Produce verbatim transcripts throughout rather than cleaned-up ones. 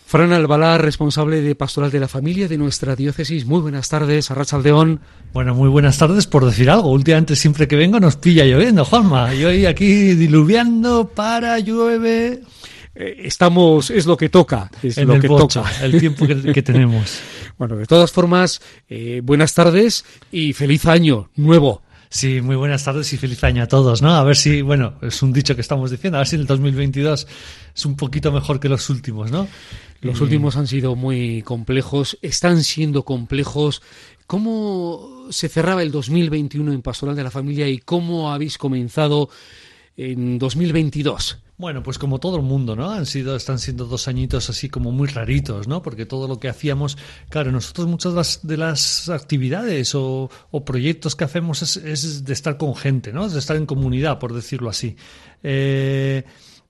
Fran Albalá, responsable de Pastoral de la Familia de nuestra diócesis. Muy buenas tardes, Arratsaldeón. Bueno, muy buenas tardes, por decir algo. Últimamente siempre que vengo nos pilla lloviendo, Juanma. Y hoy aquí diluviando, para, llueve. Eh, estamos, es lo que toca. Es en lo el que bocha, toca. el tiempo que, que tenemos. Bueno, de todas formas, eh, buenas tardes y feliz año nuevo. Sí, muy buenas tardes y feliz año a todos, ¿no? A ver si, bueno, es un dicho que estamos diciendo, a ver si el dos mil veintidós es un poquito mejor que los últimos, ¿no? Los y... últimos han sido muy complejos, están siendo complejos. ¿Cómo se cerraba el dos mil veintiuno en Pastoral de la Familia y cómo habéis comenzado en dos mil veintidós? Bueno, pues como todo el mundo, ¿no? Han sido, están siendo dos añitos así como muy raritos, ¿no? Porque todo lo que hacíamos, claro, nosotros muchas de las, de las actividades o, o proyectos que hacemos es, es de estar con gente, ¿no? Es de estar en comunidad, por decirlo así. Eh,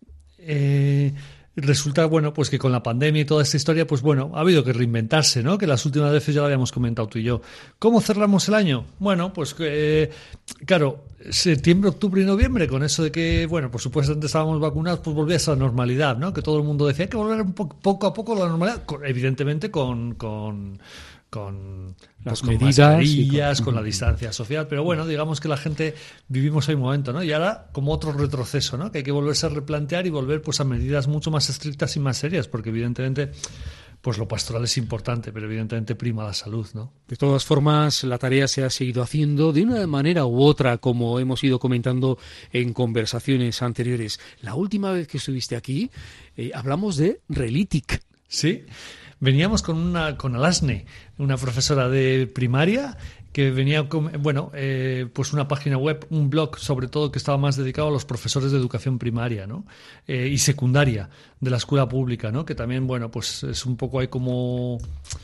eh, Resulta, bueno, pues que con la pandemia y toda esta historia, pues bueno, ha habido que reinventarse, ¿no? Que las últimas veces ya lo habíamos comentado tú y yo. ¿Cómo cerramos el año? Bueno, pues eh, claro, septiembre, octubre y noviembre, con eso de que, bueno, por supuesto antes estábamos vacunados, pues volvía a esa normalidad, ¿no? Que todo el mundo decía hay que volver un po- poco a poco a la normalidad, con, evidentemente con... con con las pues, medidas, con mascarillas, y con... con la distancia social, pero bueno, digamos que la gente vivimos ahí un momento, ¿no? Y ahora como otro retroceso, ¿no? Que hay que volverse a replantear y volver pues a medidas mucho más estrictas y más serias, porque evidentemente pues lo pastoral es importante, pero evidentemente prima la salud, ¿no? De todas formas, la tarea se ha seguido haciendo de una manera u otra, como hemos ido comentando en conversaciones anteriores. La última vez que estuviste aquí, eh, hablamos de Relitic. Sí. Veníamos con una con Alasne, una profesora de primaria que venía con, bueno, eh, pues una página web, un blog sobre todo que estaba más dedicado a los profesores de educación primaria, ¿no? Eh, y secundaria de la escuela pública, ¿no? Que también, bueno, pues es un poco ahí como...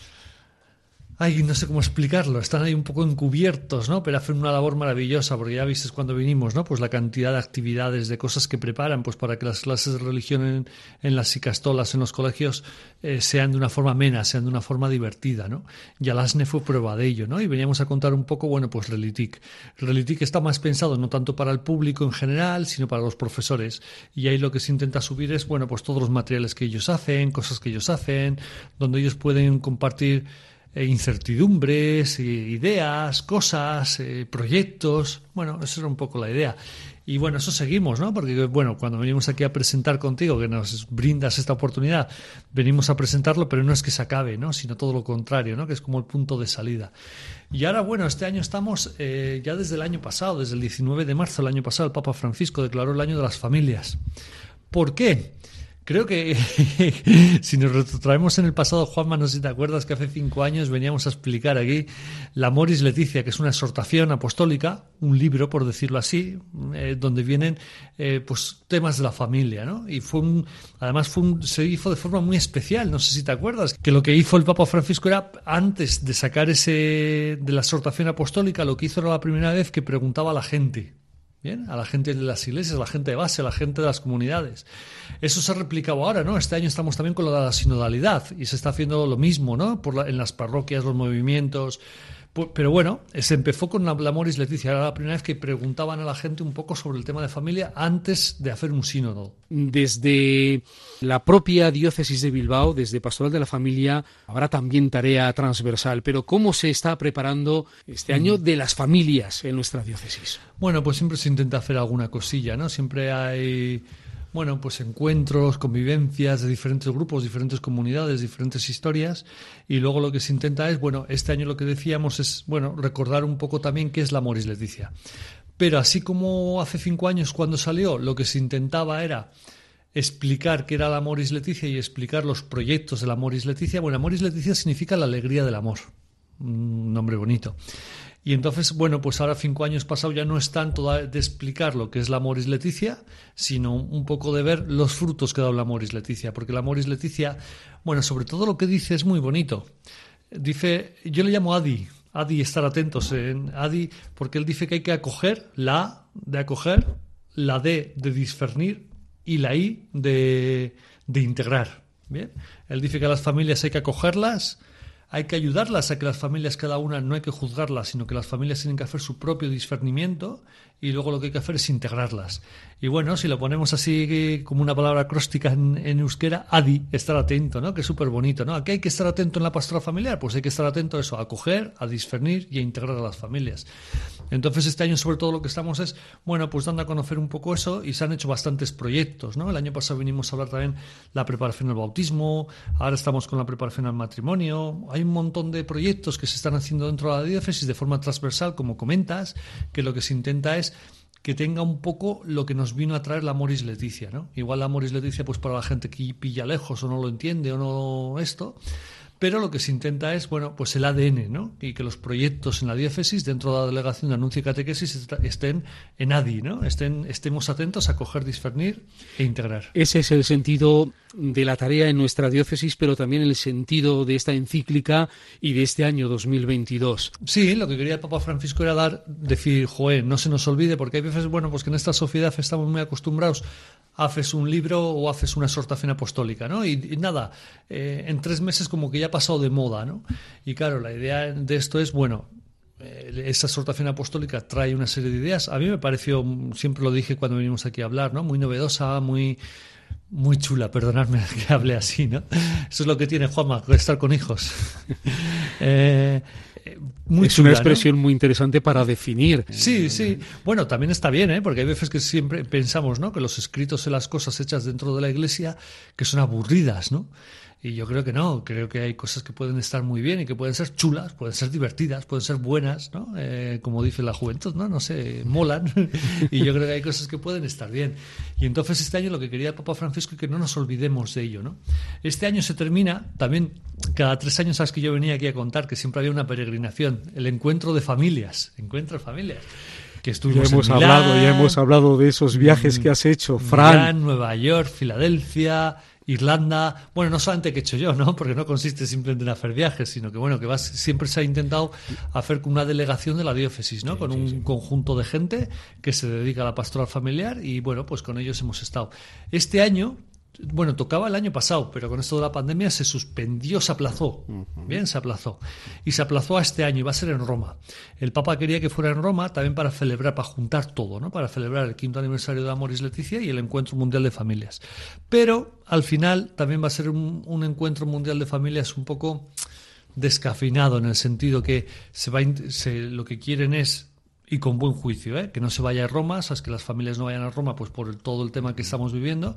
Ay, no sé cómo explicarlo, están ahí un poco encubiertos, ¿no? Pero hacen una labor maravillosa, porque ya viste cuando vinimos, ¿no? Pues la cantidad de actividades, de cosas que preparan, pues para que las clases de religión en, en las icastolas, en los colegios, eh, sean de una forma amena, sean de una forma divertida, ¿no? Y Alasne fue prueba de ello, ¿no? Y veníamos a contar un poco, bueno, pues Relitic. Relitic está más pensado no tanto para el público en general, sino para los profesores. Y ahí lo que se intenta subir es, bueno, pues todos los materiales que ellos hacen, cosas que ellos hacen, donde ellos pueden compartir Eh, incertidumbres, eh, ideas, cosas, eh, proyectos. Bueno, esa era un poco la idea. Y bueno, eso seguimos, ¿no? Porque, bueno, cuando venimos aquí a presentar contigo, que nos brindas esta oportunidad, venimos a presentarlo, pero no es que se acabe, ¿no? Sino todo lo contrario, ¿no? Que es como el punto de salida. Y ahora, bueno, este año estamos, eh, ya desde el año pasado, desde el diecinueve de marzo del año pasado, el Papa Francisco declaró el año de las familias. ¿Por qué? Creo que si nos retrotraemos en el pasado, Juanma, no sé si te acuerdas que hace cinco años veníamos a explicar aquí la Amoris Laetitia, que es una exhortación apostólica, un libro, por decirlo así, eh, donde vienen eh, pues temas de la familia, ¿no? Y fue un, además fue un, se hizo de forma muy especial, no sé si te acuerdas, que lo que hizo el Papa Francisco era, antes de sacar ese de la exhortación apostólica, lo que hizo era la primera vez que preguntaba a la gente. Bien, a la gente de las iglesias, a la gente de base, a la gente de las comunidades. Eso se ha replicado ahora, ¿no? Este año estamos también con la sinodalidad y se está haciendo lo mismo, ¿no? Por la, en las parroquias, los movimientos. Pero bueno, se empezó con la, la Amoris Laetitia. Era la primera vez que preguntaban a la gente un poco sobre el tema de familia antes de hacer un sínodo. Desde la propia diócesis de Bilbao, desde Pastoral de la Familia, habrá también tarea transversal. Pero ¿cómo se está preparando este año de las familias en nuestra diócesis? Bueno, pues siempre se intenta hacer alguna cosilla, ¿no? Siempre hay... Bueno, pues encuentros, convivencias de diferentes grupos, diferentes comunidades, diferentes historias, y luego lo que se intenta es, bueno, este año lo que decíamos es, bueno, recordar un poco también qué es la Amoris Laetitia. Pero así como hace cinco años cuando salió, lo que se intentaba era explicar qué era la Amoris Laetitia y explicar los proyectos de la Amoris Laetitia. Bueno, Amoris Laetitia significa la alegría del amor, un nombre bonito. Y entonces, bueno, pues ahora cinco años pasados ya no es tanto de explicar lo que es la Amoris Laetitia, sino un poco de ver los frutos que da la Amoris Laetitia, porque la Amoris Laetitia, bueno, sobre todo lo que dice es muy bonito. Dice, yo le llamo Adi, Adi, estar atentos en Adi, porque él dice que hay que acoger, la A de acoger, la D de discernir y la I de, de integrar. Bien, él dice que a las familias hay que acogerlas, hay que ayudarlas a que las familias, cada una, no hay que juzgarlas, sino que las familias tienen que hacer su propio discernimiento y luego lo que hay que hacer es integrarlas. Y bueno, si lo ponemos así como una palabra acróstica en, en euskera, adi, estar atento, ¿no? Que es súper bonito, ¿no? ¿A qué hay que estar atento en la pastoral familiar? Pues hay que estar atento a eso, a acoger, a discernir y a integrar a las familias. Entonces este año sobre todo lo que estamos es, bueno, pues dando a conocer un poco eso y se han hecho bastantes proyectos, ¿no? El año pasado vinimos a hablar también la preparación al bautismo, ahora estamos con la preparación al matrimonio, hay un montón de proyectos que se están haciendo dentro de la diócesis de forma transversal, como comentas, que lo que se intenta es que tenga un poco lo que nos vino a traer la Amoris Laetitia, ¿no? Igual la Amoris Laetitia, pues para la gente que pilla lejos o no lo entiende o no esto, pero lo que se intenta es, bueno, pues el A D N, ¿no? Y que los proyectos en la diócesis, dentro de la delegación de anuncio y catequesis, estén en A D I, ¿no? Estén, estemos atentos a coger, discernir e integrar. Ese es el sentido de la tarea en nuestra diócesis, pero también el sentido de esta encíclica y de este año dos mil veintidós. Sí, lo que quería el Papa Francisco era dar, decir, joder, no se nos olvide, porque hay veces, bueno, pues que en esta sociedad estamos muy acostumbrados, haces un libro o haces una exhortación apostólica, ¿no? Y, y nada, eh, en tres meses como que ya ha pasado de moda, ¿no? Y claro, la idea de esto es, bueno, eh, esa exhortación apostólica trae una serie de ideas. A mí me pareció, siempre lo dije cuando venimos aquí a hablar, ¿no? Muy novedosa, muy... Muy chula, perdonadme que hable así, ¿no? Eso es lo que tiene Juanma, estar con hijos. eh, muy es chula, una expresión, ¿no?, muy interesante para definir. Sí, sí. Bueno, también está bien, ¿eh? Porque hay veces que siempre pensamos, ¿no?, que los escritos y las cosas hechas dentro de la Iglesia que son aburridas, ¿no? Y yo creo que no, creo que hay cosas que pueden estar muy bien y que pueden ser chulas, pueden ser divertidas, pueden ser buenas, ¿no? Eh, como dice la juventud, ¿no? No sé, molan. Y yo creo que hay cosas que pueden estar bien. Y entonces este año lo que quería el Papa Francisco es que no nos olvidemos de ello, ¿no? Este año se termina, también cada tres años, sabes que yo venía aquí a contar que siempre había una peregrinación, el encuentro de familias, encuentro de familias. Que estuvimos ya hemos en Milán, hablado, ya hemos hablado de esos viajes que has hecho, Fran. Milán, Nueva York, Filadelfia, Irlanda, bueno, no solamente que he hecho yo, ¿no? Porque no consiste simplemente en hacer viajes, sino que bueno, que vas, siempre se ha intentado hacer con una delegación de la diócesis, ¿no? Sí, con sí, un sí. conjunto de gente que se dedica a la pastoral familiar y bueno, pues con ellos hemos estado. Este año, bueno, tocaba el año pasado, pero con esto de la pandemia se suspendió, se aplazó. Uh-huh. Bien, se aplazó. Y se aplazó a este año y va a ser en Roma. El Papa quería que fuera en Roma también para celebrar, para juntar todo, ¿no? Para celebrar el quinto aniversario de Amoris Laetitia y el Encuentro Mundial de Familias. Pero al final también va a ser un, un Encuentro Mundial de Familias un poco descafeinado, en el sentido que se va, se, lo que quieren es, y con buen juicio, ¿eh?, que no se vaya a Roma, sabes, que las familias no vayan a Roma pues por el, todo el tema que estamos viviendo,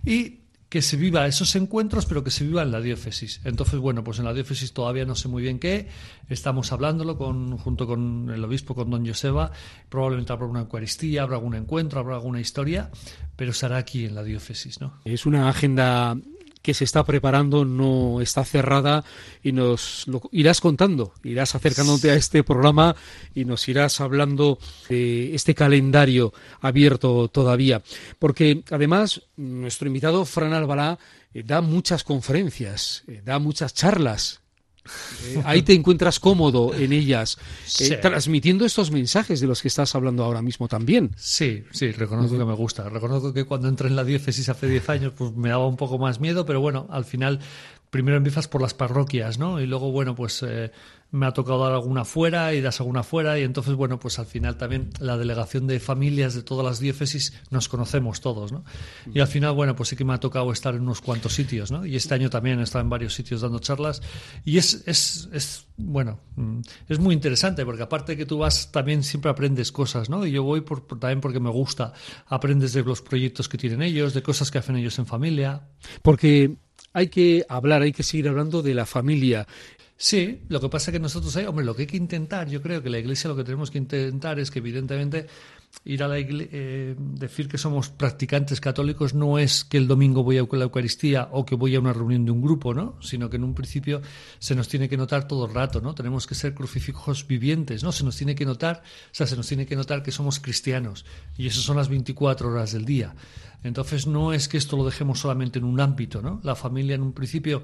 y que se viva esos encuentros, pero que se viva en la diócesis. Entonces, bueno, pues en la diócesis todavía no sé muy bien qué, estamos hablándolo con, junto con el obispo, con don Joseba, probablemente habrá una eucaristía, habrá algún encuentro, habrá alguna historia, pero será aquí en la diócesis, ¿no? Es una agenda que se está preparando, no está cerrada, y nos lo irás contando, irás acercándote a este programa y nos irás hablando de este calendario abierto todavía, porque además nuestro invitado Fran Albalá eh, da muchas conferencias, eh, da muchas charlas. Eh, ahí te encuentras cómodo en ellas, eh, sí. transmitiendo estos mensajes de los que estás hablando ahora mismo también. Sí, sí, reconozco que me gusta. Reconozco que cuando entré en la diócesis hace diez años pues me daba un poco más miedo, pero bueno, al final primero empiezas por las parroquias, ¿no? Y luego, bueno, pues eh, me ha tocado dar alguna fuera y das alguna fuera, y entonces, bueno, pues al final también la delegación de familias de todas las diócesis nos conocemos todos, ¿no? Y al final, bueno, pues sí que me ha tocado estar en unos cuantos sitios, ¿no? Y este año también he estado en varios sitios dando charlas, y es, es, es bueno, es muy interesante, porque aparte de que tú vas, también siempre aprendes cosas, ¿no? Y yo voy por, por, también porque me gusta, aprendes de los proyectos que tienen ellos, de cosas que hacen ellos en familia. Porque hay que hablar, hay que seguir hablando de la familia. Sí, lo que pasa es que nosotros, hay, hombre, lo que hay que intentar, yo creo que la Iglesia lo que tenemos que intentar es que evidentemente ir a la iglesia, eh, decir que somos practicantes católicos no es que el domingo voy a la Eucaristía o que voy a una reunión de un grupo, ¿no? Sino que en un principio se nos tiene que notar todo el rato, ¿no? Tenemos que ser crucifijos vivientes, ¿no? Se nos tiene que notar, o sea, se nos tiene que notar que somos cristianos, y eso son las veinticuatro horas del día. Entonces no es que esto lo dejemos solamente en un ámbito, ¿no? La familia en un principio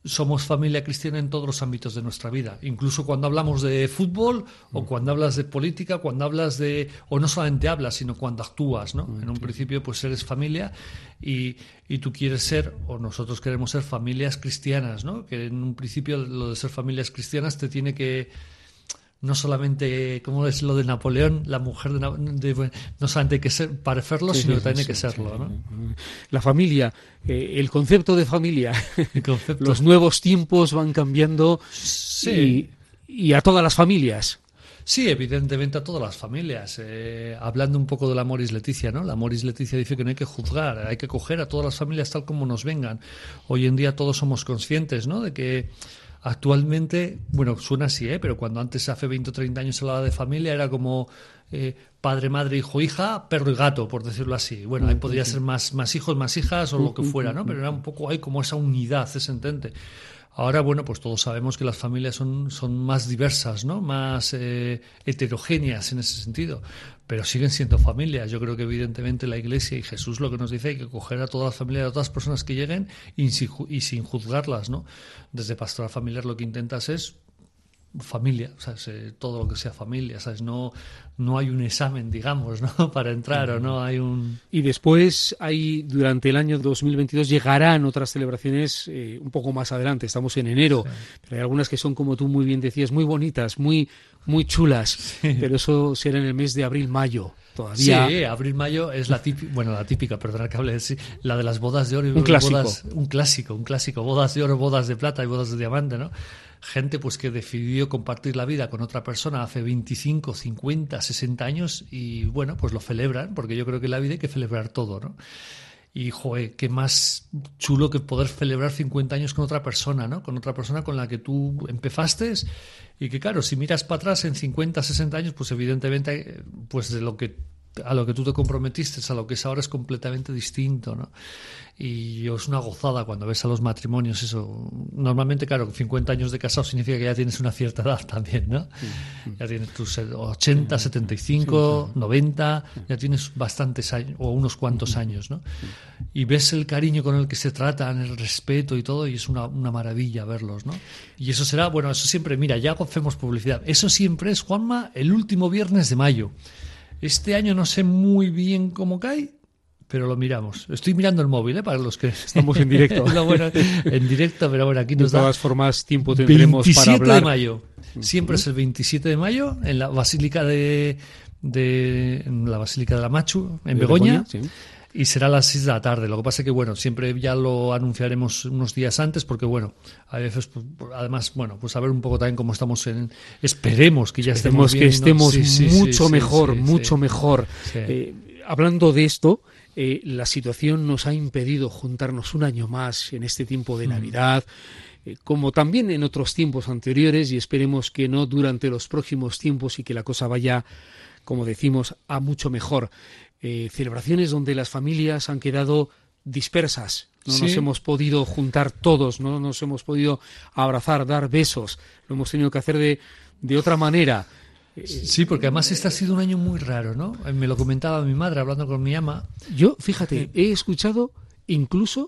somos familia cristiana en todos los ámbitos de nuestra vida, incluso cuando hablamos de fútbol o cuando hablas de política, cuando hablas de, o no solamente hablas, sino cuando actúas, ¿no? En un principio pues eres familia y, y tú quieres ser, o nosotros queremos ser familias cristianas, ¿no? Que en un principio lo de ser familias cristianas te tiene que no solamente, como es lo de Napoleón, la mujer de, de no solamente hay que ser, parecerlo, sí, sino sí, que también sí, hay que serlo, sí, ¿no? La familia, eh, el concepto de familia, el concepto. Los nuevos tiempos van cambiando sí. y, y a todas las familias. Sí, evidentemente a todas las familias. Eh, hablando un poco del Amoris Laetitia, ¿no? La Amoris Laetitia dice que no hay que juzgar, hay que coger a todas las familias tal como nos vengan. Hoy en día todos somos conscientes, ¿no? De que actualmente, bueno, suena así, ¿eh? Pero cuando antes, hace veinte o treinta años, se hablaba de familia, era como eh, padre, madre, hijo, hija, perro y gato, por decirlo así. Bueno, ahí podría ser más, más hijos, más hijas o lo que fuera, ¿no? Pero era un poco ahí como esa unidad, ese entente. Ahora, bueno, pues todos sabemos que las familias son, son más diversas, ¿no? Más eh, heterogéneas en ese sentido, pero siguen siendo familias. Yo creo que evidentemente la Iglesia y Jesús lo que nos dice hay que coger a todas las familias, a todas las personas que lleguen y sin, y sin juzgarlas, ¿no? Desde Pastoral Familiar lo que intentas es familia, ¿sabes? Eh, todo lo que sea familia, ¿sabes? No, no hay un examen, digamos, ¿no? Para entrar, o no hay un... Y después hay, durante el año dos mil veintidós llegarán otras celebraciones eh, un poco más adelante, estamos en enero, sí. Pero hay algunas que son, como tú muy bien decías, muy bonitas, muy, muy chulas, sí. Pero eso será en el mes de abril-mayo. Todavía... Sí, abril-mayo es la típica, bueno, la típica, perdona que hable, sí, la de las bodas de oro y un clásico. Bodas, un clásico, un clásico, bodas de oro, bodas de plata y bodas de diamante, ¿no? Gente pues que decidió compartir la vida con otra persona hace veinticinco, cincuenta, sesenta años y bueno, pues lo celebran, porque yo creo que en la vida hay que celebrar todo, ¿no? Y, joder, qué más chulo que poder celebrar cincuenta años con otra persona, ¿no? Con otra persona con la que tú empezaste y que, claro, si miras para atrás en cincuenta, sesenta años, pues evidentemente, pues de lo que a lo que tú te comprometiste, a lo que es ahora es completamente distinto, ¿no? Y es una gozada cuando ves a los matrimonios eso. Normalmente, claro, cincuenta años de casado significa que ya tienes una cierta edad también, ¿no? Sí. Ya tienes tus ochenta, setenta y cinco, sí, sí. noventa, ya tienes bastantes años, o unos cuantos años, ¿no? Y ves el cariño con el que se tratan, el respeto y todo, y es una, una maravilla verlos, ¿no? Y eso será, bueno, eso siempre, mira, ya hacemos publicidad. Eso siempre es, Juanma, el último viernes de mayo. Este año no sé muy bien cómo cae, pero lo miramos. Estoy mirando el móvil, ¿eh? Para los que... Estamos en directo. no, bueno, en directo, pero bueno, aquí nos da... De todas formas, tiempo tendremos para hablar. veintisiete de mayo. Siempre uh-huh. es el veintisiete de mayo, en la Basílica de... de en la Basílica de la Machu, en de Begoña. Begoña sí. Y será a las seis de la tarde. Lo que pasa es que, bueno, siempre ya lo anunciaremos unos días antes porque, bueno, a veces, pues, además, bueno, pues a ver un poco también cómo estamos en... Esperemos que ya Esperemos estemos que bien, estemos ¿no? sí, mucho sí, mejor, sí, sí, mucho sí. mejor. Sí. Eh, hablando de esto, eh, la situación nos ha impedido juntarnos un año más en este tiempo de Navidad, mm. eh, como también en otros tiempos anteriores, y esperemos que no durante los próximos tiempos y que la cosa vaya, como decimos, a mucho mejor. Eh, celebraciones donde las familias han quedado dispersas, no sí. nos hemos podido juntar todos, no nos hemos podido abrazar, dar besos, lo hemos tenido que hacer de, de otra manera. Eh, sí, porque además este ha sido un año muy raro, ¿no? Me lo comentaba mi madre hablando con mi ama. Yo, fíjate, he escuchado incluso,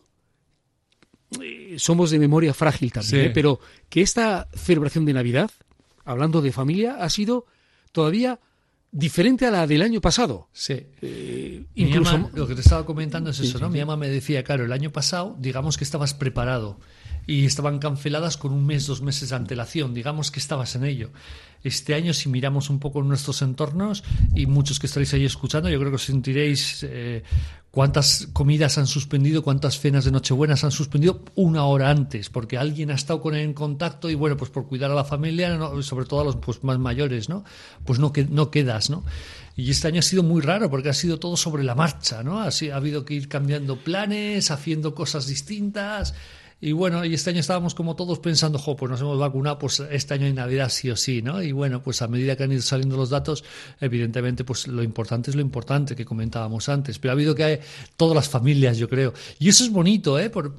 eh, somos de memoria frágil también, sí. ¿eh? Pero que esta celebración de Navidad, hablando de familia, ha sido todavía... diferente a la del año pasado. Sí. Eh, incluso ama, lo que te estaba comentando es eso, sí, ¿no? Sí, Mi sí. ama me decía, claro, el año pasado, digamos que estabas preparado y estaban canceladas con un mes, dos meses de antelación, digamos que estabas en ello. Este año, si miramos un poco en nuestros entornos, y muchos que estaréis ahí escuchando, yo creo que os sentiréis eh, cuántas comidas han suspendido, cuántas cenas de Nochebuenas han suspendido una hora antes, porque alguien ha estado con él en contacto y, bueno, pues por cuidar a la familia, ¿no? Sobre todo a los pues, más mayores, ¿no? Pues no, que, no quedas, ¿no? Y este año ha sido muy raro porque ha sido todo sobre la marcha, ¿no? Así, ha habido que ir cambiando planes, haciendo cosas distintas... Y bueno, y este año estábamos como todos pensando, jo, pues nos hemos vacunado, pues este año hay Navidad sí o sí, ¿no? Y bueno, pues a medida que han ido saliendo los datos, evidentemente, pues lo importante es lo importante que comentábamos antes. Pero ha habido que hay todas las familias, yo creo. Y eso es bonito, ¿eh? Por,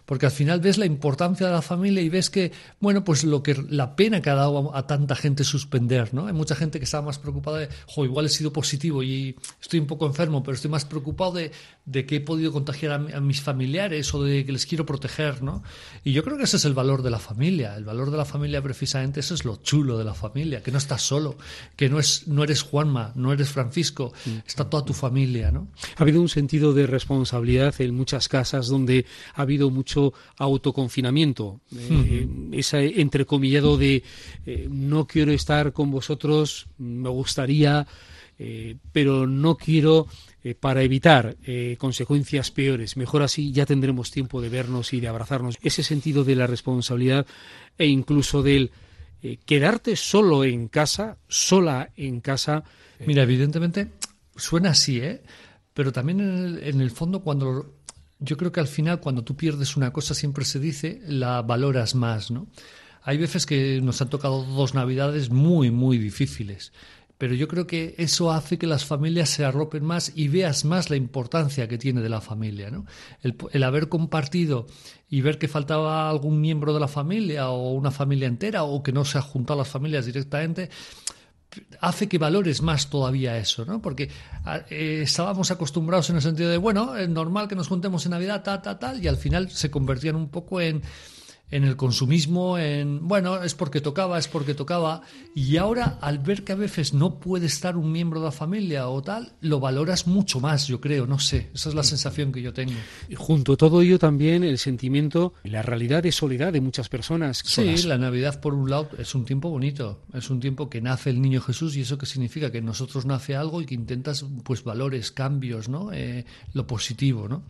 porque al final ves la importancia de la familia y ves que, bueno, pues lo que la pena que ha dado a, a tanta gente suspender, ¿no? Hay mucha gente que estaba más preocupada de, jo, igual he sido positivo y estoy un poco enfermo, pero estoy más preocupado de, de que he podido contagiar a, a mis familiares o de que les quiero proteger, ¿no? Y yo creo que ese es el valor de la familia. El valor de la familia, precisamente, eso es lo chulo de la familia, que no estás solo, que no es no eres Juanma, no eres Francisco, está toda tu familia, ¿no? Ha habido un sentido de responsabilidad en muchas casas donde ha habido mucho autoconfinamiento, eh, uh-huh. ese entrecomillado de eh, no quiero estar con vosotros, me gustaría, eh, pero no quiero eh, para evitar eh, consecuencias peores. Mejor así, ya tendremos tiempo de vernos y de abrazarnos. Ese sentido de la responsabilidad e incluso del eh, quedarte solo en casa, sola en casa. Eh, Mira, evidentemente suena así, ¿eh? Pero también en el, en el fondo, cuando yo creo que al final, cuando tú pierdes una cosa, siempre se dice, la valoras más, ¿no? Hay veces que nos han tocado dos navidades muy, muy difíciles, pero yo creo que eso hace que las familias se arropen más y veas más la importancia que tiene de la familia, ¿no? El, el haber compartido y ver que faltaba algún miembro de la familia o una familia entera o que no se ha juntado las familias directamente, hace que valores más todavía eso, ¿no? Porque eh, estábamos acostumbrados en el sentido de, bueno, es normal que nos juntemos en Navidad, tal, tal, tal, y al final se convertían un poco en, en el consumismo, en, bueno, es porque tocaba, es porque tocaba, y ahora al ver que a veces no puede estar un miembro de la familia o tal, lo valoras mucho más, yo creo, no sé, esa es la sensación que yo tengo. Y junto a todo ello también el sentimiento y la realidad de soledad de muchas personas. Sí, solas. La Navidad por un lado es un tiempo bonito, es un tiempo que nace el niño Jesús y eso que significa que en nosotros nace algo y que intentas pues valores, cambios, ¿no? Eh, lo positivo, ¿no?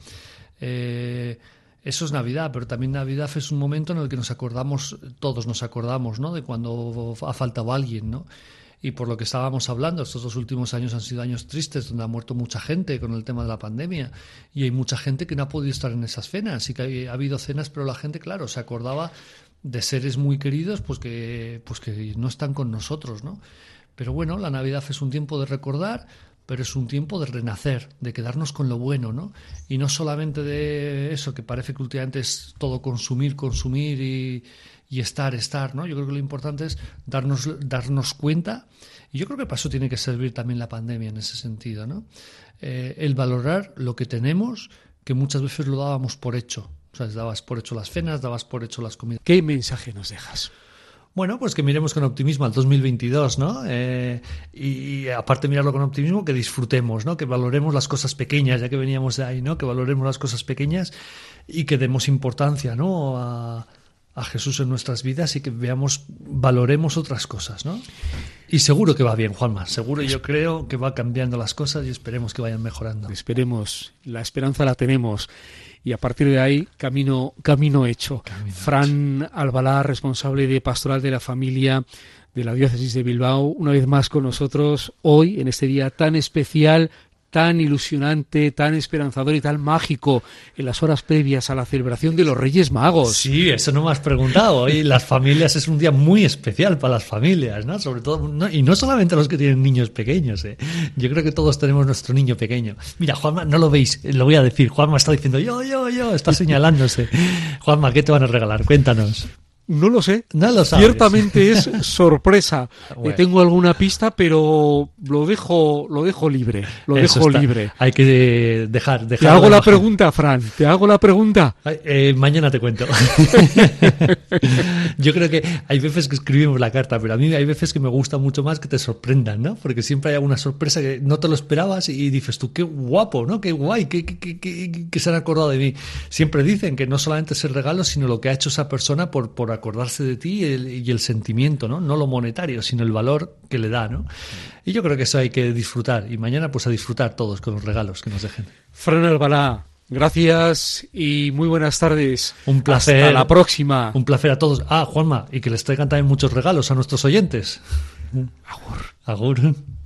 Eh, Eso es Navidad, pero también Navidad es un momento en el que nos acordamos, todos nos acordamos, ¿no? De cuando ha faltado alguien, ¿no? Y por lo que estábamos hablando, estos dos últimos años han sido años tristes, donde ha muerto mucha gente con el tema de la pandemia. Y hay mucha gente que no ha podido estar en esas cenas. Sí que ha habido cenas, pero la gente, claro, se acordaba de seres muy queridos, pues que, pues que no están con nosotros, ¿no? Pero bueno, la Navidad es un tiempo de recordar, pero es un tiempo de renacer, de quedarnos con lo bueno, ¿no? Y no solamente de eso, que parece que últimamente es todo consumir, consumir y, y estar, estar, ¿no? Yo creo que lo importante es darnos, darnos cuenta, y yo creo que para eso tiene que servir también la pandemia en ese sentido, ¿no? Eh, el valorar lo que tenemos, que muchas veces lo dábamos por hecho. O sea, dabas por hecho las cenas, dabas por hecho las comidas. ¿Qué mensaje nos dejas? Bueno, pues que miremos con optimismo al dos mil veintidós, ¿no? Eh, y, y aparte de mirarlo con optimismo, que disfrutemos, ¿no? Que valoremos las cosas pequeñas, ya que veníamos de ahí, ¿no? Que valoremos las cosas pequeñas y que demos importancia, ¿no? A, a Jesús en nuestras vidas y que veamos, valoremos otras cosas, ¿no? Y seguro que va bien, Juanma. Seguro, yo creo que va cambiando las cosas y esperemos que vayan mejorando. Esperemos. La esperanza la tenemos. Y a partir de ahí, camino, camino hecho. Camino Fran hecho. Albalá, responsable de Pastoral de la Familia de la Diócesis de Bilbao, una vez más con nosotros hoy, en este día tan especial, tan ilusionante, tan esperanzador y tan mágico en las horas previas a la celebración de los Reyes Magos. Sí, eso no me has preguntado. Y las familias es un día muy especial para las familias, ¿no? Sobre todo, no, y no solamente los que tienen niños pequeños, ¿eh? Yo creo que todos tenemos nuestro niño pequeño. Mira, Juanma, no lo veis, lo voy a decir. Juanma está diciendo yo, yo, yo, está señalándose. Juanma, ¿qué te van a regalar? Cuéntanos. No lo sé. No lo sabes. Ciertamente es sorpresa. Bueno. Eh, tengo alguna pista, pero lo dejo, lo dejo libre. Lo Eso dejo está. libre. Hay que dejar, dejar. Te hago la pregunta, Fran. Te hago la pregunta. Eh, mañana te cuento. Yo creo que hay veces que escribimos la carta, pero a mí hay veces que me gusta mucho más que te sorprendan, ¿no? Porque siempre hay alguna sorpresa que no te lo esperabas y dices tú, qué guapo, ¿no? Qué guay, que, que, que, que, que se han acordado de mí. Siempre dicen que no solamente es el regalo, sino lo que ha hecho esa persona por, por acordarse de ti y el, y el sentimiento, ¿no? No lo monetario, sino el valor que le da, ¿no? Y yo creo que eso hay que disfrutar. Y mañana, pues a disfrutar todos con los regalos que nos dejen. Fran Albalá, gracias y muy buenas tardes. Un placer. Hasta la próxima. Un placer a todos. Ah, Juanma, y que les traigan también muchos regalos a nuestros oyentes. Agur. Agur.